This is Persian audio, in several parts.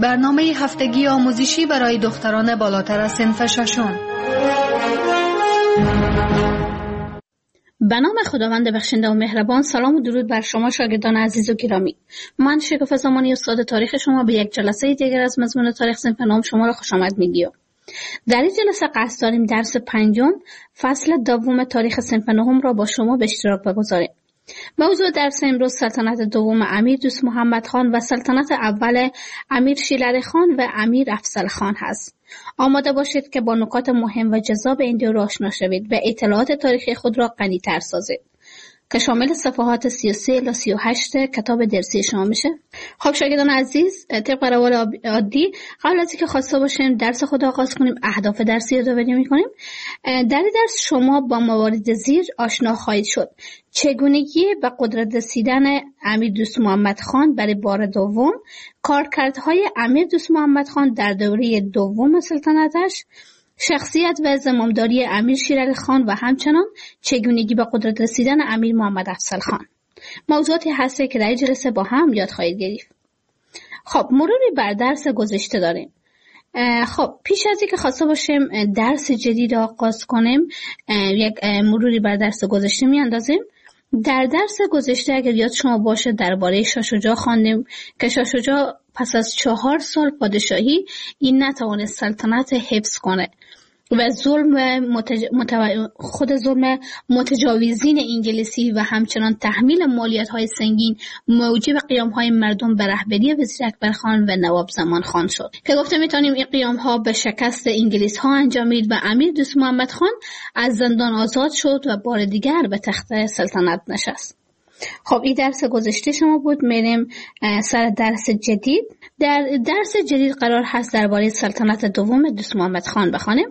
برنامه هفتگی آموزشی برای دختران بالاتر از صنف ششم. به نام خداوند بخشنده و مهربان. سلام و درود بر شما شاگردان عزیز و گرامی. من شکوفه زمانی استاد تاریخ شما به یک جلسه دیگر از مضمون تاریخ صنف نهم شما را خوش آمد میگویم. در این جلسه قصد داریم درس پنجم فصل دوم تاریخ صنف نهم را با شما به اشتراک بگذاریم. موضوع درس امروز سلطنت دوم امیر دوست محمد خان و سلطنت اول امیر شیرعلی خان و امیر افضل خان هست. آماده باشید که با نکات مهم و جذاب این دو را آشنا شوید و اطلاعات تاریخی خود را غنی‌تر سازید که شامل صفحات 33 الی 38 کتاب درسی شما میشه. خب شاگردان عزیز، طبق روال عادی قبل از اینکه خواسته باشیم درس خود آغاز کنیم اهداف درسی رو یادآوری می‌کنیم. در این درس شما با موارد زیر آشنا خواهید شد: چگونگی به قدرت رسیدن امیر دوست محمد خان برای بار دوم، کارکردهای امیر دوست محمد خان در دوره دوم سلطنتش، شخصیت و زمامداری امیر شیرعلی خان و همچنان چگونگی به قدرت رسیدن امیر محمد افضل خان. موضوعاتی هستی که در این جلسه با هم یاد خواهید گرفت. خب مروری بر درس گذشته داریم. خب پیش از اینکه خواسته باشیم درس جدید آغاز کنیم یک مروری بر درس گذشته میاندازیم. در درس گذشته اگر یاد شما باشه درباره شاه شجاع خواندیم که شاه شجاع پس از 4 سال پادشاهی این نتوانست سلطنت حفظ کنه و خود ظلم متجاوزین انگلیسی و همچنان تحمیل مالیات‌های سنگین موجب قیام‌های مردم به رهبری وزیر اکبر خان و نواب زمان خان شد که گفته می‌تونیم این قیام‌ها به شکست انگلیس‌ها انجامید و امیر دوست محمد خان از زندان آزاد شد و بار دیگر به تخت سلطنت نشست. خب این درس گذشته شما بود. میریم سر درس جدید. در درس جدید قرار هست درباره سلطنت دوم دوست محمد خان بخوانیم.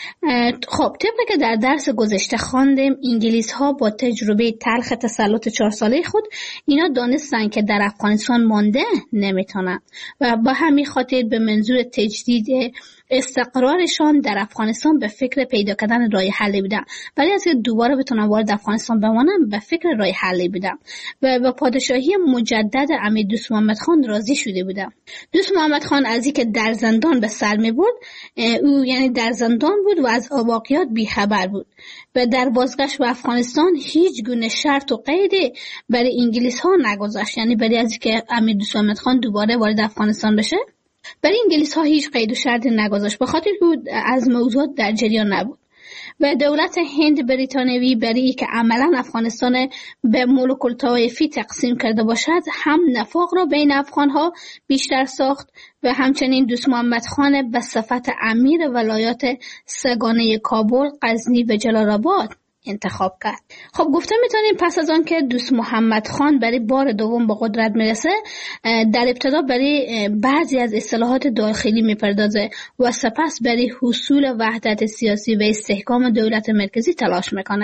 خب طبق که در درس گذشته خواندیم انگلیس ها با تجربه تلخ تسلط 4 ساله خود اینا دانستن که در افغانستان مانده نمیتونن و با همین خاطر به منظور تجدید استقرارشان در افغانستان به فکر پیدا کردن راه حلی بودن. برای از دوباره بتونن وارد افغانستان بمانن به فکر راه حلی بودن و با پادشاهی مجدد امیر دوست محمد خان راضی شده بودن. دوست محمد خان از اینکه در زندان به سر می‌برد، او یعنی در زندان بود و از واقعیات بی‌خبر بود و در بازگشت به افغانستان هیچ گونه شرط و قیدی برای انگلیس ها نگذاشت، یعنی برای از اینکه امیر دوست محمد خان دوباره وارد افغانستان بشه برای انگلیس ها هیچ قید و شرطی نگذاشت، به خاطر که از موضوعات در جریان نبود و دولت هند بریتانیایی برای که عملا افغانستان به ملوک الطوایفی تقسیم کرده باشد هم نفاق را بین افغان ها بیشتر ساخت و همچنین دوست محمد خان به صفت امیر ولایات سگانه کابل، غزنی و جلال آباد انتخاب کرد. خب گفته میتونیم پس از آن که دوست محمد خان برای بار دوم به قدرت میرسه در ابتدا برای بعضی از اصلاحات داخلی میپردازه و سپس برای حصول وحدت سیاسی و استحکام دولت مرکزی تلاش میکنه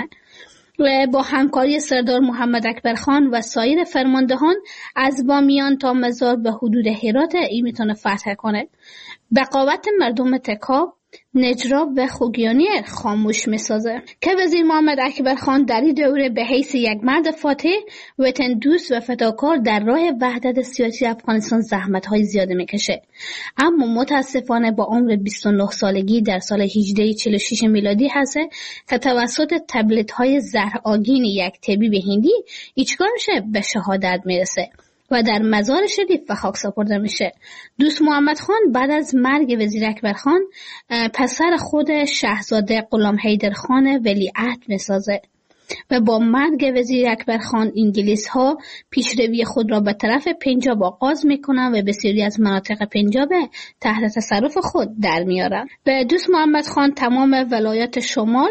و با همکاری سردار محمد اکبر خان و سایر فرماندهان از بامیان تا مزار به حدود هرات این میتونه فتح کنه. بقاوت مردم تکاب، نجراب و خوگیانی خاموش میسازه که وزیر محمد اکبر خان در این دوره به حیث یک مرد فاتح، وطن دوست و فداکار در راه وحدت سیاسی افغانستان زحمت‌های زیاده میکشه، اما متاسفانه با عمر 29 سالگی در سال 1846 میلادی هست که توسط تبلیغات‌های زهرآگین یک طبیب هندی ایچگاه میشه به شهادت میرسه و در مزار شریف به خاک سپرده میشه. دوست محمد خان بعد از مرگ وزیر اکبر خان پسر خود شاهزاده غلام حیدر خان ولیعهد میسازه و با مرگ وزیر اکبر خان انگلیس ها پیشروی خود را به طرف پنجاب آغاز میکنن و بسیاری از مناطق پنجاب تحت تصرف خود در میارن. به دوست محمد خان تمام ولایات شمال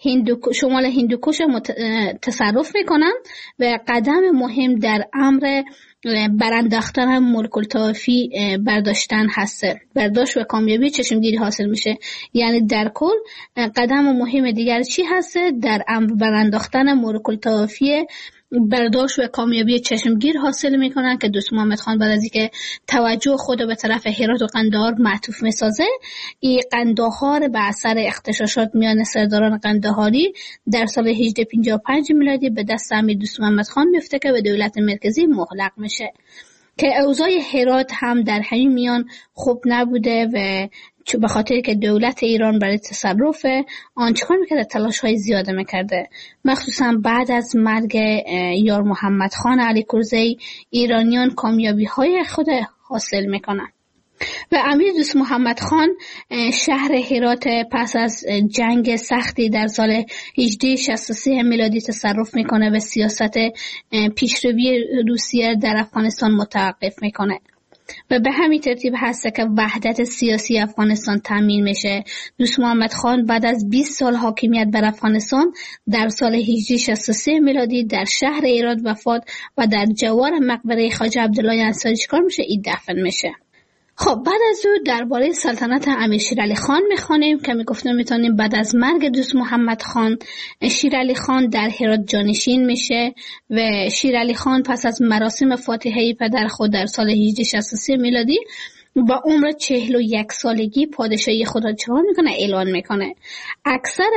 هندوکش تصرف میکنن و قدم مهم در امر برانداختن ملوک الطوایفی برداشتن هسته. برداشت و کامیابی چشمگیری حاصل میشه. یعنی در کل قدم مهم دیگر چی هسته؟ در امر برانداختن ملوک الطوایفی برداشت و کامیابی چشمگیر حاصل میکنن که دوست محمد خان بعد از اینکه توجه خود به طرف هرات و قندهار معطوف میسازه، این قندهار به اثر اغتشاشات میان سرداران قندهاری در سال 1855 میلادی به دست امیر دوست محمد خان میفته که به دولت مرکزی مغلق میشه که اوضاع هرات هم در همین میان خوب نبوده و به خاطر که دولت ایران برای تصرف آن چیکار میکرده؟ تلاش‌های زیاده میکرده. مخصوصا بعد از مرگ یار محمد خان علی کرزی ایرانیان کامیابی‌های خود حاصل میکنن و امیر دوست محمد خان شهر هرات پس از جنگ سختی در سال 1863 میلادی تصرف میکنه و سیاست پیشروی روسیه در افغانستان متوقف میکنه و به همین ترتیب هست که وحدت سیاسی افغانستان تامین میشه. دوست محمد خان بعد از 20 سال حاکمیت بر افغانستان در سال 1863 میلادی در شهر هرات وفات و در جوار مقبره خواجه عبدالله انصاری چیکار میشه؟ دفن میشه. خب بعد از او درباره سلطنت امیر شیرعلی خان میخوانیم که میگفتم میتونیم بعد از مرگ دوست محمد خان شیرعلی خان در هرات جانشین میشه و شیرعلی خان پس از مراسم فاتحه پدر خود در سال 1863 میلادی با عمر 41 سالگی پادشاهی خود را چکار میکنه؟ اعلان میکنه. اکثر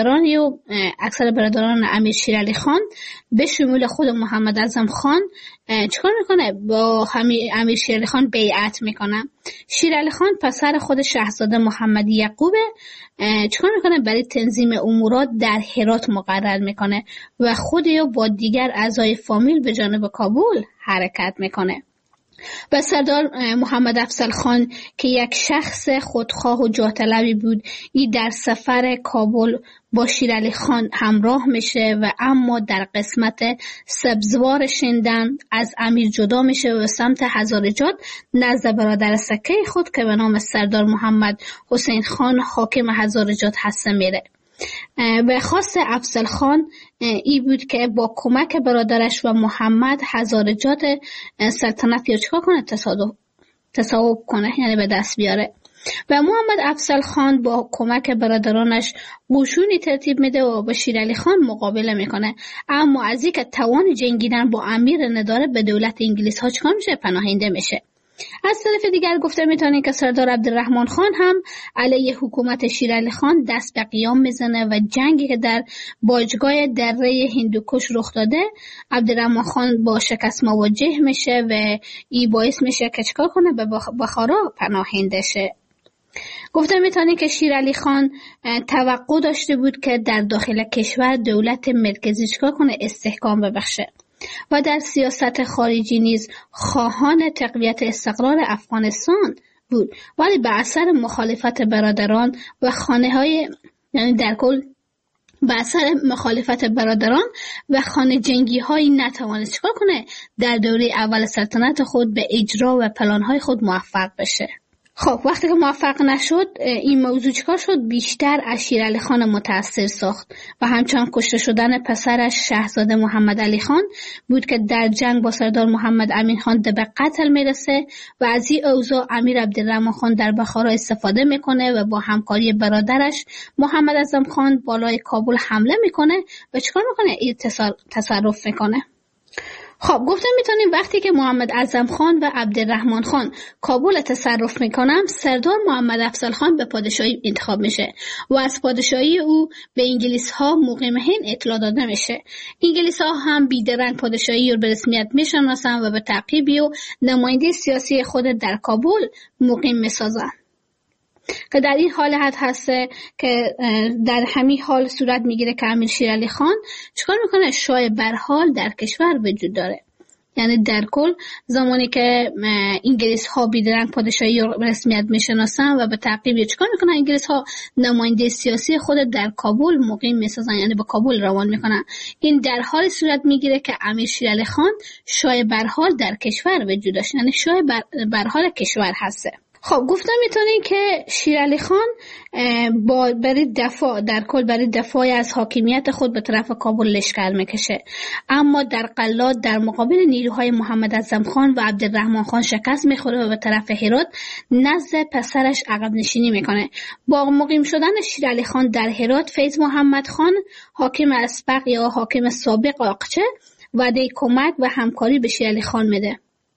برادران امیر شیرعلی خان به شمول خود محمد اعظم خان چکار میکنه؟ با امیر شیرعلی خان بیعت میکنه. شیرعلی خان پسر خود شاهزاده محمد یعقوب چکار میکنه؟ برای تنظیم امورات در هرات مقرر میکنه و خود یا با دیگر اعضای فامیل به جانب کابل حرکت میکنه. و سردار محمد افضل خان که یک شخص خودخواه و جاه طلبی بود، این در سفر کابل با شیرعلی خان همراه میشه و اما در قسمت سبزوار شندن از امیر جدا میشه و سمت هزارجات نزد برادر سکه خود که به نام سردار محمد حسین خان حاکم هزارجات هسته میره. و خواست افضل خان ای بود که با کمک برادرش و محمد هزارجات سلطنت یا چکار کنه؟ تصاحب کنه، یعنی به دست بیاره. و محمد افضل خان با کمک برادرانش قشونی ترتیب میده و با شیرعلی خان مقابله میکنه، اما از اینکه توان جنگیدن با امیر نداره به دولت انگلیس ها چکار میشه؟ پناهنده میشه. از طرف دیگر گفته میتونیم که سردار عبدالرحمن خان هم علیه حکومت شیرعلی خان دست به قیام میزنه و جنگی که در باجگاه دره هندوکش رخ داده عبدالرحمن خان با شکست مواجه میشه و این باعث میشه که چکار کنه؟ به بخارا پناهنده شه. گفته میتونیم که شیرعلی خان توقع داشته بود که در داخل کشور دولت مرکزی چکار کنه؟ استحکام ببخشه و در سیاست خارجی نیز خواهان تقویت استقرار افغانستان بود، ولی به اثر مخالفت برادران و خانه جنگی هایی نتوانست چکار کنه؟ در دوره اول سلطنت خود به اجرا و پلان های خود موفق بشه. خب وقتی که موفق نشد این موضوع چکار شد؟ بیشتر از شیرعلی خان متاثر ساخت و همچنان کشته شدن پسرش شاهزاده محمد علی خان بود که در جنگ با سردار محمد امین خان به قتل میرسه و از این اوضاع امیر عبدالرحمن خان در بخارا استفاده میکنه و با همکاری برادرش محمد اعظم خان بالای کابل حمله میکنه و چکار میکنه؟ این تصرف میکنه. خب گفتم میتونیم وقتی که محمد اعظم خان و عبدالرحمن خان کابل تصرف میکنن، سردار محمد افضل خان به پادشاهی انتخاب میشه و از پادشاهی او به انگلیس ها مقیم هند اطلاع داده میشه. انگلیس ها هم بیدرنگ پادشاهی رو به رسمیت میشناسن و به تعقیبی و نماینده سیاسی خود در کابل مقیم میسازن که در این حالت هسته که در همین حال صورت میگیره که امیر شیرعلی خان چکار میکنه؟ شاه برحال در کشور وجود داره. یعنی در کل زمانی که انگلیس ها بیدرنگ پادشاهی رسمیت میشناسن و به تعقیب چکار میکنن؟ انگلیس ها نماینده سیاسی خود در کابل مقیم میسازن، یعنی به کابل روان میکنن. این در حال صورت میگیره که امیر شیرعلی خان شاه برحال در کشور وجود داشت، یعنی شاه برحال کشور هسته. خب گفتم میتونین که شیرعلی خان برای دفاع از حاکمیت خود به طرف کابل لشکر میکشه، اما در قلات در مقابل نیروهای محمد اعظم خان و عبدالرحمن خان شکست میخوره و به طرف هرات نزد پسرش عقب نشینی میکنه. با مقیم شدن شیرعلی خان در هرات، فیض محمد خان حاکم اسبق یا حاکم سابق آقچه وعده کمک و همکاری به شیرعلی خان میده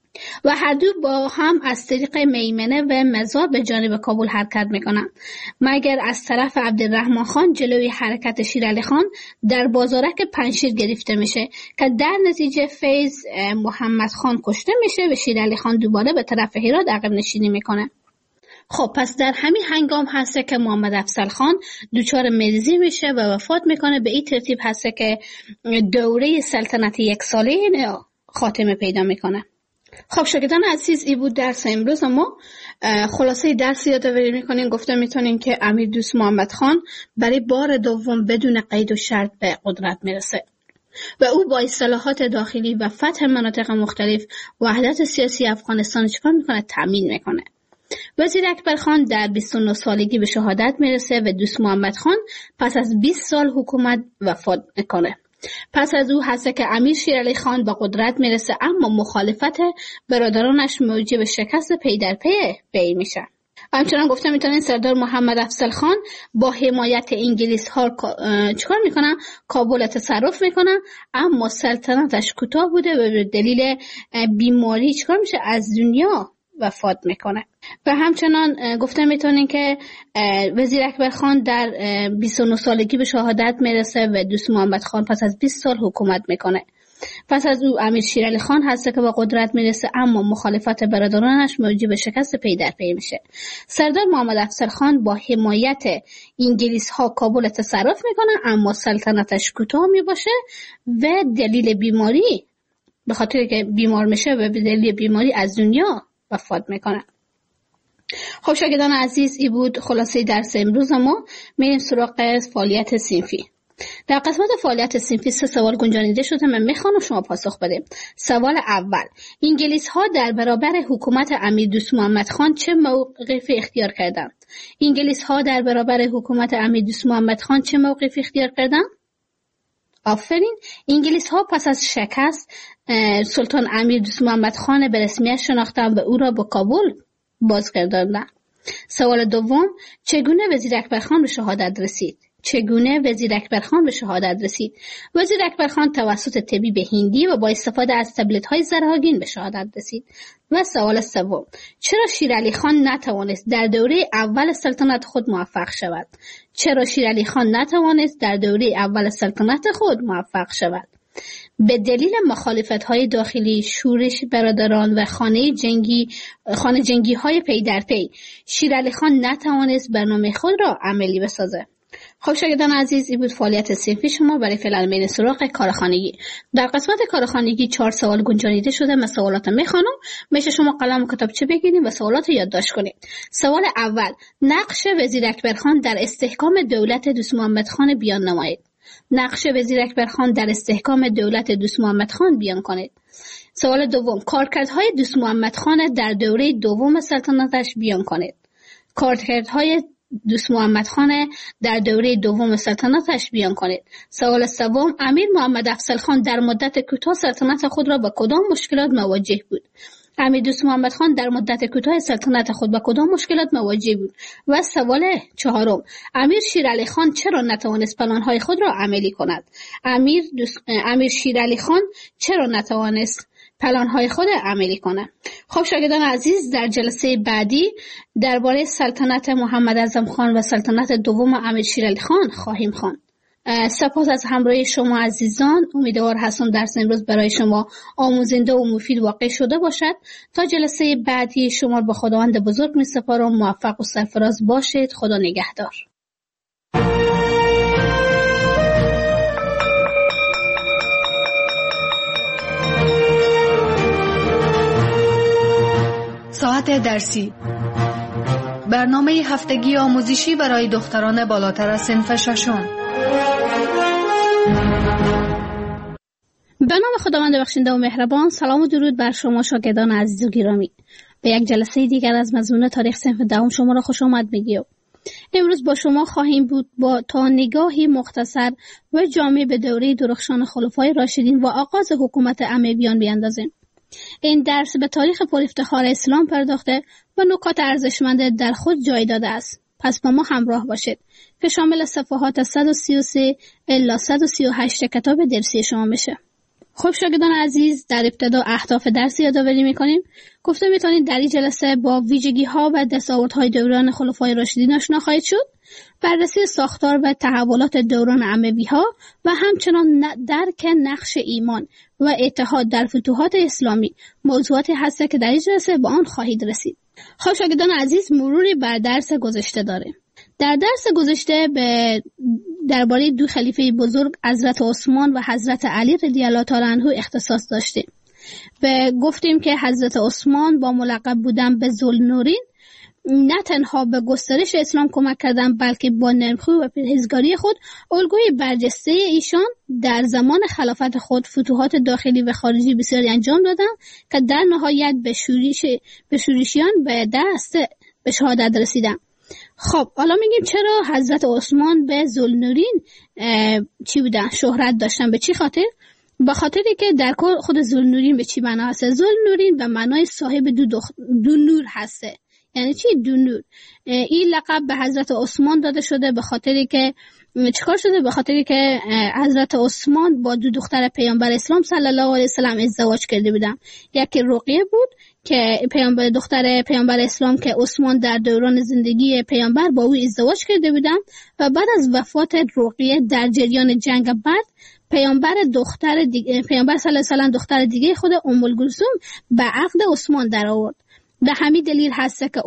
و هر دو با هم از طریق میمنه و مزار به جانب کابل حرکت میکنند، مگر از طرف عبدالرحمن خان جلوی حرکت شیرعلی خان در بازارک پنشیر گرفته میشه که در نتیجه فیض محمد خان کشته میشه و شیرعلی خان دوباره به طرف هرات عقب نشینی میکنه. خب پس در همین هنگام هسته که محمد افضل خان دچار مریضی میشه و وفات میکنه. به این ترتیب هسته که دوره سلطنت یک ساله خاتمه پیدا میکنه. خب شاگردان عزیز، این بود درس امروز. ما خلاصه درس یادآوری میکنیم. گفته میتونیم که امیر دوست محمد خان برای بار دوم بدون قید و شرط به قدرت میرسه و او با اصلاحات داخلی و فتح مناطق مختلف وحدت سیاسی افغانستان چیکار میکنه؟ تامین میکنه. وزیر اکبر خان در 29 سالگی به شهادت میرسه و دوست محمد خان پس از 20 سال حکومت وفات میکنه. پس از او هست که امیر شیرعلی خان به قدرت میرسه، اما مخالفت برادرانش موجب شکست پی در پی میشه. همچنان گفته میتونین سردار محمد افضل خان با حمایت انگلیس ها چیکار میکنن؟ کابل تصرف میکنن، اما سلطنتش کوتاه بوده و به دلیل بیماری چیکار میشه؟ از دنیا وفات میکنه. و همچنان گفته میتونین که وزیر اکبر خان در 29 سالگی به شهادت میرسه و دوست محمد خان پس از 20 سال حکومت میکنه. پس از او امیر شیرعلی خان هست که به قدرت میرسه، اما مخالفت برادرانش موجب شکست پی در پی میشه. سردار محمد افضل خان با حمایت انگلیس ها کابل تصرف میکنه، اما سلطنتش کوتاه میباشه و دلیل بیماری، به خاطر که بیمار میشه و به دلیل بیماری از دنیا وفات میکنه. خب شاگردان عزیز، این بود خلاصه درس امروز. ما میریم سراغ فعالیت صنفی. در قسمت فعالیت صنفی 3 سوال گنجانیده شده. من میخوام شما پاسخ بدید. سوال اول: انگلیس ها در برابر حکومت امیر دوست محمد خان چه موقفی اختیار کردند؟ انگلیس ها در برابر حکومت امیر دوست محمد خان چه موقفی اختیار کردند؟ آفرین. انگلیس ها پس از شکست سلطان امیر دوست محمد خان به رسمیت شناختند و او را به کابل بازگرداندند. سوال دوم: چگونه وزیر اکبر خان به شهادت رسید؟ وزیر اکبر خان توسط طبیب هندی و با استفاده از تبلت‌های زرهاگین به شهادت رسید. و سوال سوم: چرا شیرعلی خان نتوانست در دوره اول سلطنت خود موفق شود؟ به دلیل مخالفت‌های داخلی، شورش برادران و خانه جنگی های پی در پی، شیرعلی خان نتوانست برنامه خود را عملی بسازه. خب شاگردان عزیز، این بود فعالیت صنفی شما. برای فعلا میریم سراغ کارخانگی. در قسمت کارخانگی 4 سوال گنجانیده شده. من سوالات میخوانم، میشه شما قلم و کتابچه بگیرید و سوالات رو یادداشت کنید. سوال اول: نقش وزیر اکبر خان در استحکام دولت دوست محمد خان بیان نمایید. بیان کنید. سوال دوم: کارکردهای دوست محمد خان در دوره دوم سلطنتش بیان کنید. سوال سوم: امیر محمد افضل خان در مدت کوتاه سلطنت خود را با کدام مشکلات مواجه بود؟ و سوال چهارم: امیر شیرعلی خان چرا نتوانست پلان‌های خود را عملی کند؟ خب شاگردان عزیز، در جلسه بعدی درباره سلطنت محمد اعظم خان و سلطنت دوم امیر شیرعلی خان خواهیم خواند. سپاس از همراهی شما عزیزان. امیدوار هستم درس امروز برای شما آموزنده و مفید واقع شده باشد. تا جلسه بعدی شما به خداوند بزرگ می سپارم. موفق و سرفراز باشید. خدا نگهدار. ساعت درسی، برنامه هفتگی آموزشی برای دختران بالاتر از صنف ششم. به نام خداوند بخشنده و مهربان. سلام و درود بر شما شاگردان عزیز و گرامی. به یک جلسه دیگر از مضمون تاریخ صنف دهم شما را خوش آمد میگیم. امروز با شما خواهیم بود تا نگاهی مختصر و جامع به دوره درخشان خلفای راشدین و آغاز حکومت امویان بیاندازیم. این درس به تاریخ پرافتخار اسلام پرداخته و نکات ارزشمند در خود جای داده است. پس با ما همراه باشید که شامل صفحات 133 الی 138 کتاب درسی شما میشه. خب شاگردان عزیز، در ابتدا اهداف درس یادآوری می‌کنیم. گفته می‌تونید در این جلسه با ویژگی‌ها و دستاوردهای دوران خلفای راشدین آشنا خواهید شد، بررسی ساختار و تحولات دوران اموی‌ها و همچنان درک نقش ایمان و اتحاد در فتوحات اسلامی موضوعاتی هست که در این جلسه با آن خواهید رسید. خب شاگردان عزیز، مروری بر درس گذشته داریم. در درس گذشته درباره دو خلیفه بزرگ حضرت عثمان و حضرت علی رضی الله تعالی عنه اختصاص داشتیم و گفتیم که حضرت عثمان با ملقب بودن به ذوالنورین نه تنها به گسترش اسلام کمک کردند، بلکه با نرمخو و پرهیزگاری خود الگوی برجسته ایشان در زمان خلافت خود فتوحات داخلی و خارجی بسیاری انجام دادند که در نهایت به شورشیان به دست به شهادت رسیدند. خب حالا میگیم چرا حضرت عثمان به ذوالنورین شهرت داشتن؟ به چی خاطر؟ به خاطری که در کل خود ذوالنورین به چی معنا هست؟ ذوالنورین به معنای صاحب دو نور هسته. یعنی چی دو نور؟ این لقب به حضرت عثمان داده شده به خاطری که چیکار شده؟ به خاطری که حضرت عثمان با دو دختر پیامبر اسلام صلی الله علیه و سلم ازدواج کرده بودن. یکی رقیه بود که دختر پیامبر اسلام که عثمان در دوران زندگی پیامبر با او ازدواج کرده بودن و بعد از وفات رقیه در جریان جنگ بعد پیامبر صلی الله علیه و سلم دختر دیگه خود ام کلثوم به عقد عثمان در آورد. به همین دلیل هست که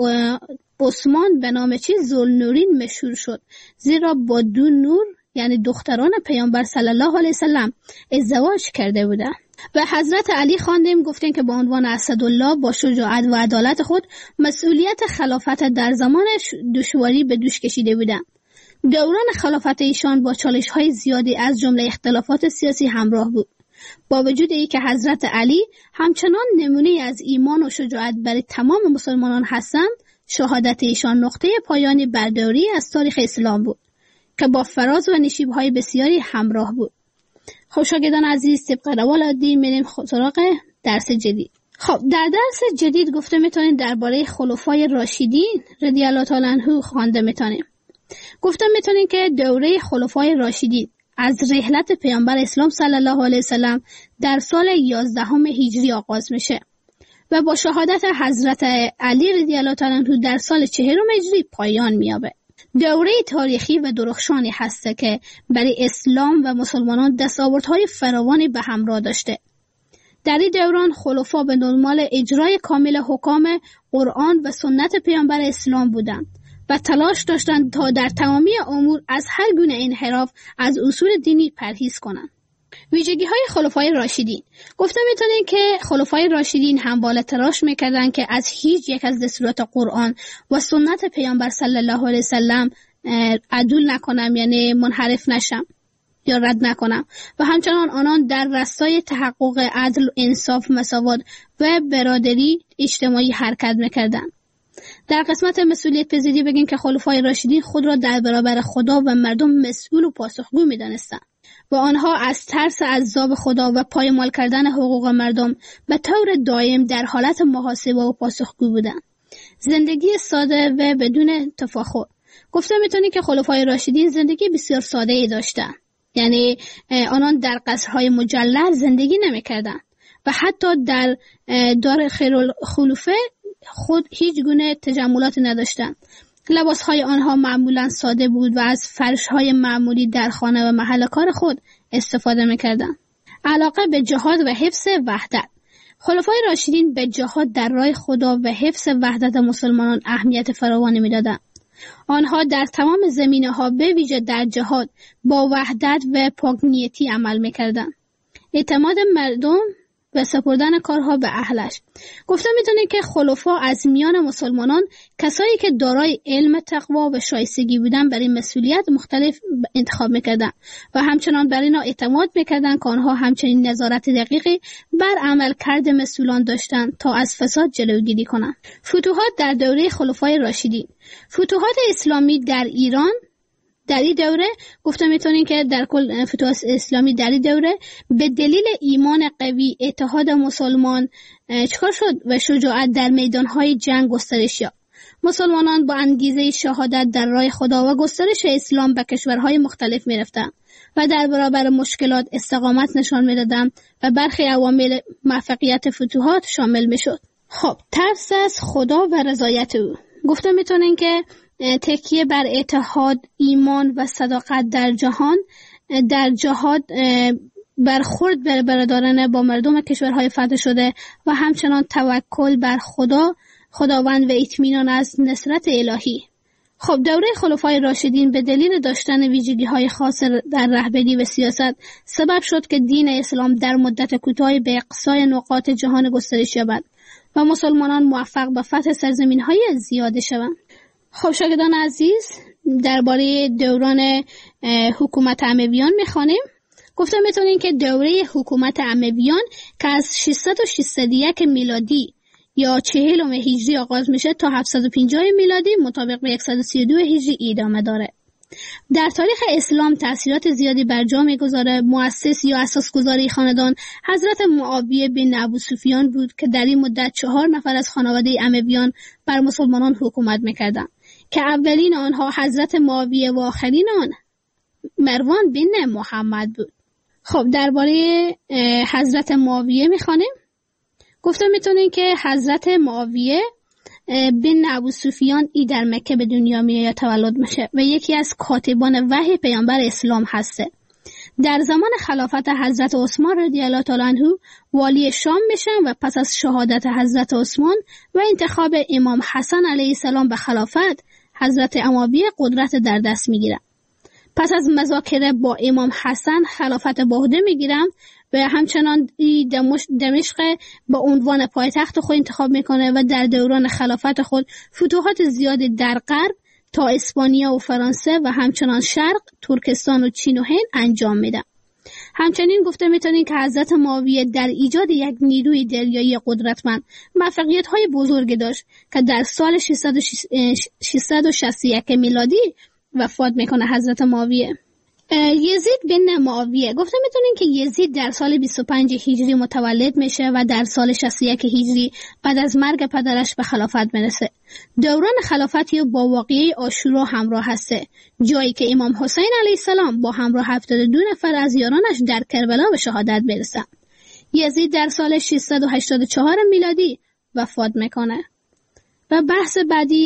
عثمان به نام ذوالنورین مشهور شد، زیرا با دو نور یعنی دختران پیامبر صلی الله علیه و سلم ازدواج کرده بودند. و حضرت علی خواندیم گفتیم که با عنوان اسدالله با شجاعت و عدالت خود مسئولیت خلافت در زمان دشواری به دوش کشیده بودند. دوران خلافت ایشان با چالش‌های زیادی از جمله اختلافات سیاسی همراه بود. با وجود اینکه حضرت علی همچنان نمونه از ایمان و شجاعت برای تمام مسلمانان هستند، شهادت ایشان نقطه پایانی بر دوری از تاریخ اسلام بود که با فراز و نشیب‌های بسیاری همراه بود. خب شاگردان عزیز، طبق روال عادی میریم سراغ درس جدید. خب در درس جدید گفته میتونید درباره خلفای راشدین رضی الله تعالی عنهم خوانده میتونیم. گفته میتونید که دوره خلفای راشدین از رحلت پیامبر اسلام صلی الله علیه و سلم در سال 11 هجری آغاز میشه و با شهادت حضرت علی رضی الله تعالی عنه در سال 40 هجری پایان مییابه. دوره تاریخی و درخشانی هست که برای اسلام و مسلمانان دستاوردهای فراوانی به همراه داشته. در این دوران خلفا به دنبال اجرای کامل حکام قرآن و سنت پیامبر اسلام بودند و تلاش داشتند تا در تمامی امور از هر گونه انحراف از اصول دینی پرهیز کنند. ویژگی‌های خلفای راشدین. گفته میتونید که خلفای راشدین همواره تلاش میکردند که از هیچ یک از دستورات قرآن و سنت پیامبر صلی الله علیه وسلم عدول نکنم، یعنی منحرف نشم یا رد نکنم، و همچنان آنان در راستای تحقق عدل، انصاف، مساوات و برادری اجتماعی حرکت میکردند. در قسمت مسئولیت پذیری بگیم که خلفای راشدین خود را در برابر خدا و مردم مسئول و پاسخگو می‌دانستند و آنها از ترس عذاب خدا و پایمال کردن حقوق مردم به طور دائم در حالت محاسبه و پاسخگو بودند. زندگی ساده و بدون تفاخر. گفته میتونی که خلفای راشدین زندگی بسیار ساده ای داشتند. یعنی آنان در قصرهای مجلل زندگی نمی‌کردند و حتی در دار خیرالخلفه خود هیچ گونه تجملات نداشتند. لباسهای آنها معمولا ساده بود و از فرشهای معمولی در خانه و محل کار خود استفاده میکردند. علاقه به جهاد و حفظ وحدت. خلفای راشدین به جهاد در راه خدا و حفظ وحدت مسلمانان اهمیت فراوانی میدادند. آنها در تمام زمینه‌ها به ویژه در جهاد با وحدت و پاک‌نیتی عمل میکردند. اعتماد مردم و سپردن کارها به اهلش. گفته میتونه که خلفا از میان مسلمانان کسایی که دارای علم، تقوا و شایستگی بودن برای مسئولیت مختلف انتخاب میکردن و همچنان بر اینا اعتماد میکردن که آنها همچنین نظارت دقیقی بر عملکرد مسئولان داشتن تا از فساد جلوگیری کنند. فتوحات در دوره خلفای راشدین. فتوحات اسلامی در ایران در این دوره گفته میتونین که در کل فتوحات اسلامی در این دوره به دلیل ایمان قوی، اتحاد مسلمان چکار شد و شجاعت در میدانهای جنگ گسترش یافت. مسلمانان با انگیزه شهادت در راه خدا و گسترش اسلام به کشورهای مختلف می‌رفتند و در برابر مشکلات استقامت نشان می‌دادند و برخی عوامل موفقیت فتوحات شامل می‌شد. خب ترس از خدا و رضایت او. گفته میتونن که تکیه بر اتحاد، ایمان و صداقت در جهاد برخورد بر برادرانه با مردم کشورهای فتح شده و همچنان توکل بر خداوند و اطمینان از نصرت الهی. خب دوره خلفای راشدین به دلیل داشتن ویژگی‌های خاص در رهبری و سیاست سبب شد که دین اسلام در مدت کوتاهی به اقصای نقاط جهان گسترش یابد و مسلمانان موفق به فتح سرزمین‌های زیاده شوند. خب شاگردان عزیز، درباره دوران حکومت امویان می‌خوانیم. گفته میتونین که دوره حکومت امویان که از 601 میلادی یا 40 هجری آغاز میشه تا 750 میلادی مطابق به 132 هجری ادامه داره. در تاریخ اسلام تأثیرات زیادی بر جا میگذاره. مؤسس یا اساسگذار خاندان حضرت معاویه بن ابوسفیان بود که در این مدت 4 نفر از خانواده امویان بر مسلمانان حکومت میکردند که اولین آنها حضرت معاویه و آخرین آن مروان بن محمد بود. خب درباره حضرت معاویه میخوانیم. گفته میتونین که حضرت معاویه بن ابوسفیان ای در مکه به دنیا میاد تولد میشه و یکی از کاتبان وحی پیامبر اسلام هسته. در زمان خلافت حضرت عثمان رضی الله تعالی عنه والی شام میشن و پس از شهادت حضرت عثمان و انتخاب امام حسن علیه السلام به خلافت حضرت معاویه قدرت در دست میگیرن. پس از مذاکره با امام حسن خلافت به عهده میگیرن و همچنان دمشق با عنوان پایتخت خود انتخاب میکنه و در دوران خلافت خود فتوحات زیادی در غرب تا اسپانیا و فرانسه و همچنان شرق، ترکستان و چین و هند انجام میده. همچنین گفته میتونین که حضرت معاویه در ایجاد یک نیروی دریایی قدرتمند موفقیت‌های بزرگی داشت که در سال 661 میلادی وفات میکنه حضرت معاویه. یزید بن معاویه. گفته میتونین که یزید در سال 25 هجری متولد میشه و در سال 61 هجری بعد از مرگ پدرش به خلافت میرسه. دوران خلافتی با واقعه عاشورا همراه هسته، جایی که امام حسین علیه السلام با همراه 72 نفر از یارانش در کربلا به شهادت برسه. یزید در سال 684 میلادی وفات میکنه. و بحث بعدی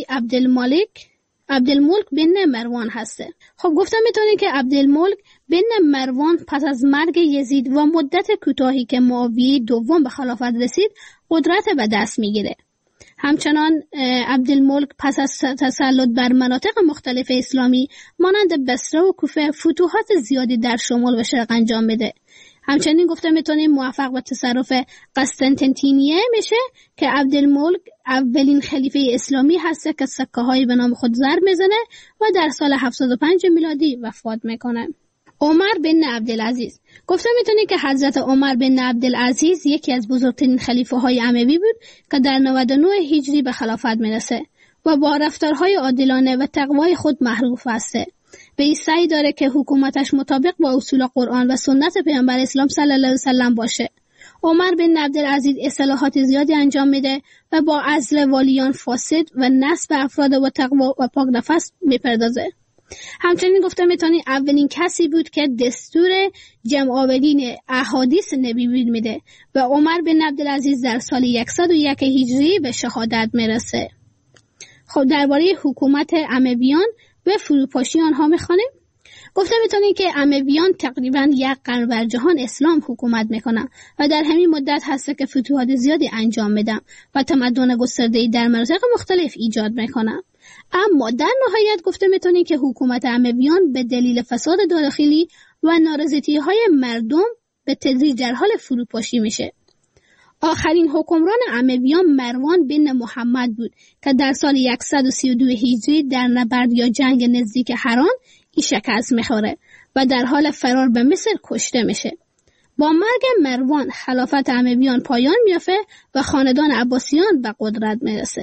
عبدالملک بن مروان هسته. خب گفتم میتونید که عبدالملک بن مروان پس از مرگ یزید و مدت کوتاهی که معاویه دوم به خلافت رسید قدرت به دست میگیره. همچنان عبدالملک پس از تسلط بر مناطق مختلف اسلامی مانند بصره و کوفه فتوحات زیادی در شمال و شرق انجام میده. همچنین گفته میتونیم موفق به تصرف قسطنطنیه میشه که عبدالملک اولین خلیفه اسلامی هست که سکه هایی به نام خود ضرب میزنه و در سال 705 میلادی وفات میکنه. عمر بن عبدالعزیز. گفته میتونید که حضرت عمر بن عبدالعزیز یکی از بزرگترین خلیفه های اموی بود که در 99 هجری به خلافت میرسه و با رفتارهای عادلانه و تقوای خود معروف هسته. به این سعی داره که حکومتش مطابق با اصول قرآن و سنت پیامبر اسلام صلی الله علیه وسلم باشه. عمر بن عبدالعزیز اصلاحات زیادی انجام میده و با عزل والیان فاسد و نصب افراد با تقوا و پاک نفس میپردازه. همچنین گفته میتونی اولین کسی بود که دستور جمع آورین احادیث نبی میده و عمر بن عبدالعزیز در سال 101 هجری به شهادت میرسه. خب درباره حکومت امویان و فروپاشی آنها میخوانیم. گفته میتونیم که امویان تقریبا 1 قرن بر جهان اسلام حکومت میکنن و در همین مدت هست که فتوحات زیادی انجام میدن و تمدن گسترده‌ای در مناطق مختلف ایجاد میکنن. اما در نهایت گفته میتونیم که حکومت امویان به دلیل فساد داخلی و نارضایتی‌های مردم به تدریج در حال فروپاشی میشه. آخرین حکمران امویان مروان بن محمد بود که در سال 132 هجری در نبرد یا جنگ نزدیک حران شکست میخوره و در حال فرار به مصر کشته میشه. با مرگ مروان خلافت امویان پایان میافته و خاندان عباسیان به قدرت میرسه.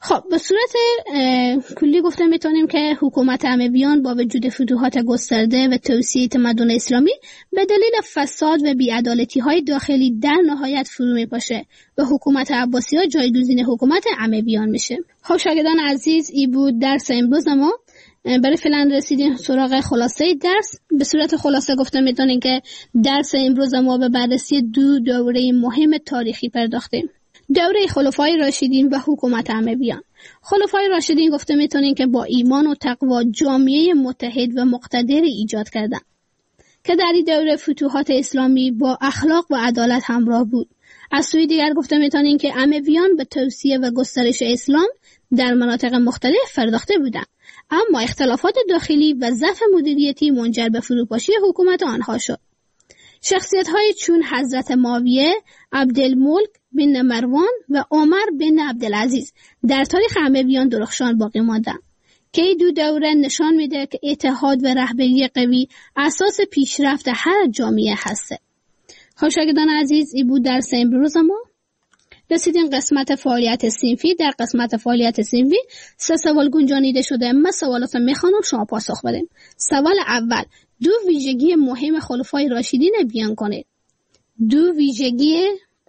خب به صورت کلی گفته میتونیم که حکومت امویان با وجود فتوحات گسترده و توسعه تمدن اسلامی به دلیل فساد و بی‌عدالتی‌های داخلی در نهایت فرو میپاشه و حکومت عباسی‌ها جایگزین حکومت امویان میشه. خب شاگردان عزیز، این بود درس امروز ما. برای فعلا رسیدیم سراغ خلاصه درس. به صورت خلاصه گفته میتونیم که درس امروز ما به بررسی دو دوره مهم تاریخی پرداختیم. دوره خلفای راشدین و حکومت امویان. خلفای راشدین گفته میتونیم که با ایمان و تقوا جامعه متحد و مقتدر ایجاد کردند که در این دوره فتوحات اسلامی با اخلاق و عدالت همراه بود. از سوی دیگر گفته میتونیم که امویان به توسعه و گسترش اسلام در مناطق مختلف پرداخته بودند، اما اختلافات داخلی و ضعف مدیریتی منجر به فروپاشی حکومت آنها شد. شخصیت‌های چون حضرت معاویه، عبدالملک بن مروان و عمر بن عبدالعزیز در تاریخ امویان درخشان باقی ماندند که این دو دوره نشان میده که اتحاد و رهبری قوی اساس پیشرفت هر جامعه هسته. خب شاگردان عزیز، این بود درس امروز ما. رسیدیم قسمت فعالیت صنفی. در قسمت فعالیت صنفی 3 سوال گنجانیده شده. من سوالات رو میخوانم، شما پاسخ بدین. سوال اول: دو ویژگی مهم خلفای راشدین بیان کنید. دو ویژگی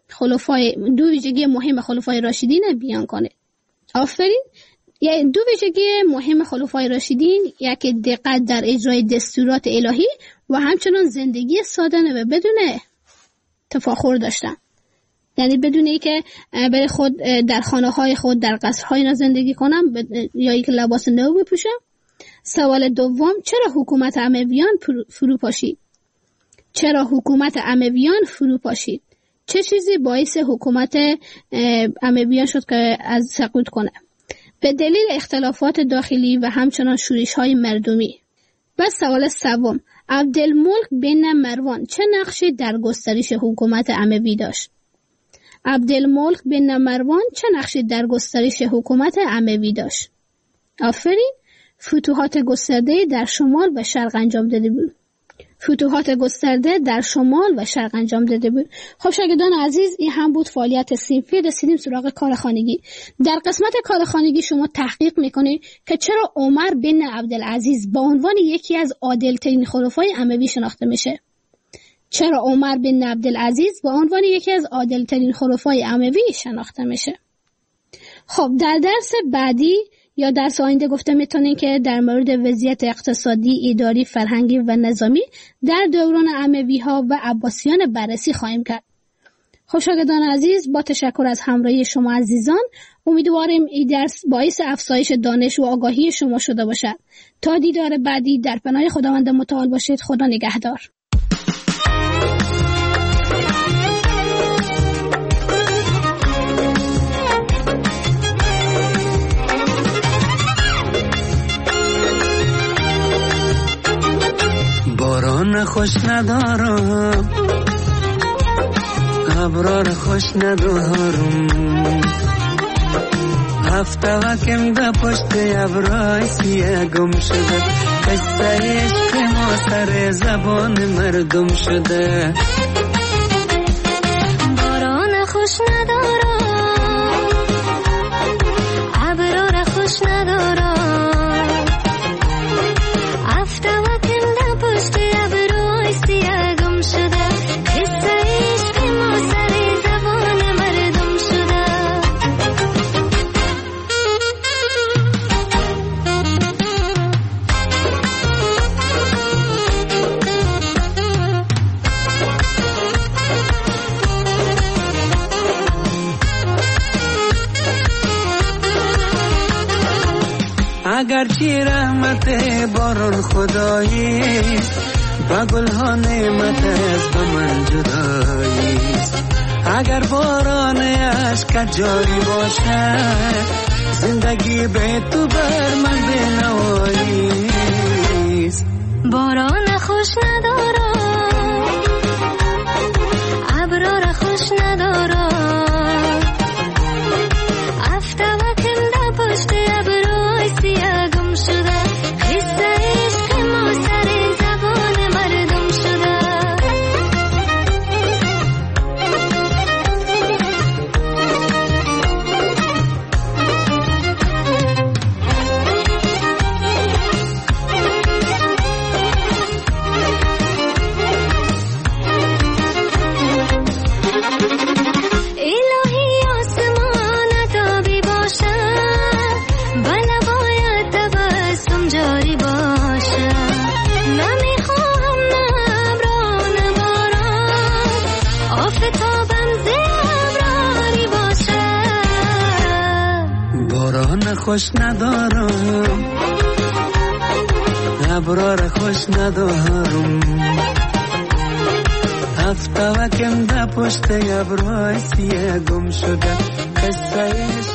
مهم خلفای راشدین بیان کنید. آفرین. دو ویژگی مهم خلفای راشدین، یکی دقت در اجرای دستورات الهی و همچنان زندگی سادانه و بدون تفاخر داشتن. یعنی بدون ای که برای خود در خانه‌های خود در قصرهای اینا زندگی کنم یا ای که لباس نو بپوشم. سوال دوم: چرا حکومت امویان فروپاشید؟ چرا حکومت امویان فروپاشید؟ چه چیزی باعث حکومت امویان شد که از سقوط کنه؟ به دلیل اختلافات داخلی و همچنان شورش‌های مردمی. و سوال سوم: عبدالملک بن مروان چه نقشی در گسترش حکومت اموی داشت؟ عبدالملک بن مروان چه نقشی در گسترش حکومت اموی داشت؟ آفرین. فتوحات گسترده در شمال و شرق انجام داده بود. فتوحات گسترده در شمال و شرق انجام داده بود. خب شاگردان عزیز، این هم بود فعالیت صنفی. رسیدیم سراغ کار خانگی. در قسمت کار خانگی شما تحقیق میکنید که چرا عمر بن عبدالعزیز با عنوان یکی از عادل‌ترین خلفای اموی شناخته میشه. چرا عمر بن عبدالعزیز با عنوان یکی از عادل‌ترین خلفای اموی شناخته میشه؟ خب در درس بعدی یا درس آینده گفته میتونیم که در مورد وضعیت اقتصادی، اداری، فرهنگی و نظامی در دوران اموی ها و عباسیان بررسی خواهیم کرد. خب شاگردان عزیز، با تشکر از همراهی شما عزیزان، امیدواریم این درس باعث افزایش دانش و آگاهی شما شده باشد. تا دیدار بعدی، در پناه خداوند متعال باشید. خدا نگهدار. باران خوش ندارم، ابرار خوش ندارم، هفته وکم ده پشت ابرای سیه گم شده، قصه عشق ما سر زبان مردم شده. باران خوش ندارم، ابرار خوش ندارم، اگرچه رحمت باران خداییست، با گلها نعمت از به من جداییست. اگر باران عشق جاری باشد، زندگی به تو بر من بنواییست. باران خوش ندارم، ابرار خوش ندارم، باران خوش ندارم، ابرار خوش ندارم، هفته وکم ده پشت ابرای سیه گم شده، قصه